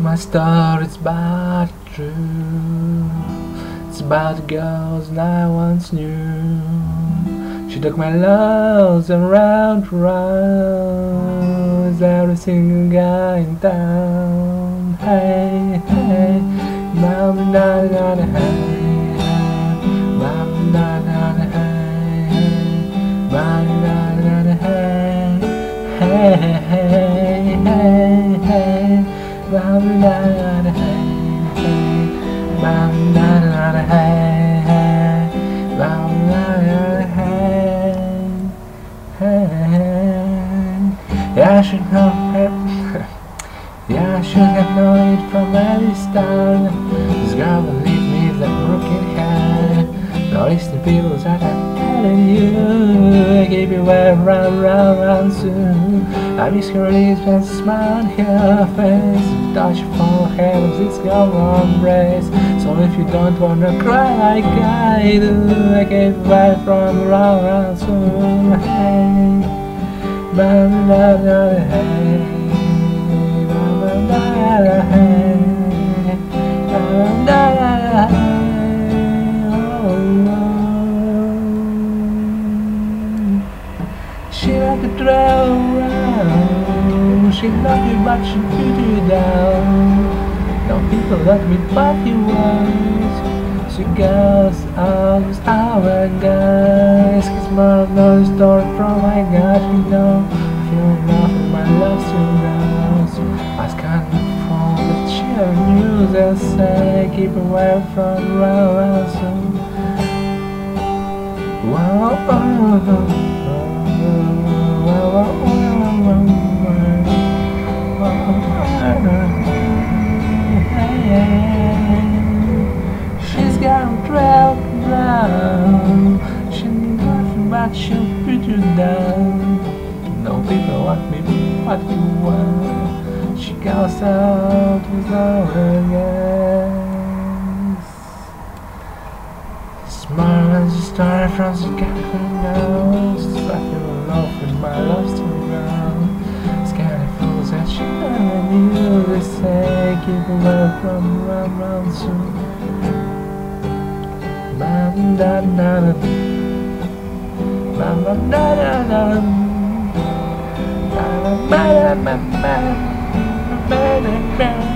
my story, it's about true. It's about the girls I once knew. She took my loves and round with every single guy in town. Hey, hey, mama, da da da, hey, mama, da da da, hey, mama, da da da, hey, hey, hey, hey, hey, mama, da da, hey, mama, da da, hey, mama, da da, yeah, I should have yeah, I should have known it from every start. This girl will leave me with that broken heart. Notice the people that I'm telling you. I gave you a round soon. I miss her lips and smile on her face. Touch your forehead of this girl embrace. So if you don't wanna cry like I do, I gave you a round soon. Hey, ba da da hey, ba da da hey, ba da da hey, oh, oh. She like a trail around. She loved you but she put you down. No people love me but you won't. She goes out with our guys. Kiss more no story from my God, you know. Feeling love and my love still goes. I can't fall that she knew they say keep away from round soon. Wow, oh, she's got a trail down. She needs nothing but she'll put you down. No people want me but you want. She goes out with all her guys. Smile as a star from the captain knows. I feel love with my love still around. Scared fools that she never knew. They say keep away from round soon. Bam da da da, bam da da da, bam da da da, bam da da da.